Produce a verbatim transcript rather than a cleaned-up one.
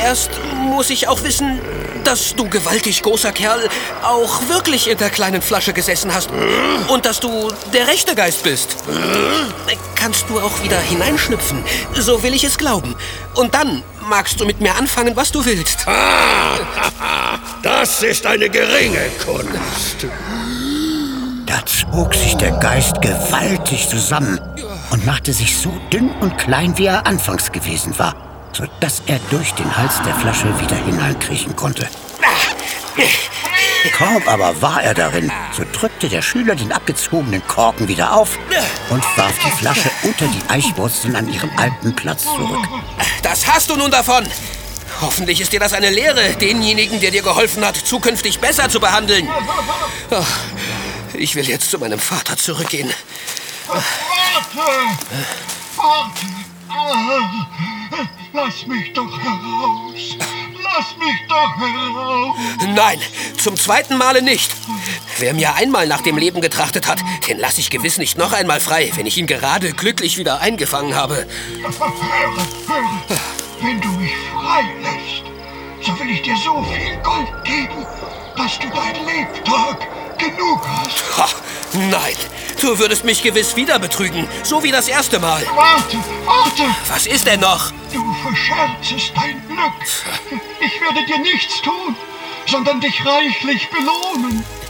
zuerst muss ich auch wissen, dass du, gewaltig großer Kerl, auch wirklich in der kleinen Flasche gesessen hast. Und dass du der rechte Geist bist. Kannst du auch wieder hineinschlüpfen? So will ich es glauben. Und dann magst du mit mir anfangen, was du willst. Ah, das ist eine geringe Kunst. Da zog sich der Geist gewaltig zusammen und machte sich so dünn und klein, wie er anfangs gewesen war, sodass er durch den Hals der Flasche wieder hineinkriechen konnte. Kaum aber war er darin, so drückte der Schüler den abgezogenen Korken wieder auf und warf die Flasche unter die Eichwurzeln an ihren alten Platz zurück. Das hast du nun davon. Hoffentlich ist dir das eine Lehre, denjenigen, der dir geholfen hat, zukünftig besser zu behandeln. Oh, ich will jetzt zu meinem Vater zurückgehen. Warte! Warte! Lass mich doch heraus! Lass mich doch heraus! Nein, zum zweiten Male nicht. Wer mir einmal nach dem Leben getrachtet hat, den lasse ich gewiss nicht noch einmal frei, wenn ich ihn gerade glücklich wieder eingefangen habe. Höre, höre! Wenn du mich freilässt, so will ich dir so viel Gold geben, dass du dein Lebtag genug hast. Ha, nein, du würdest mich gewiss wieder betrügen, so wie das erste Mal. Warte, warte! Was ist denn noch? Du verscherzest dein Glück. Ich werde dir nichts tun, sondern dich reichlich belohnen.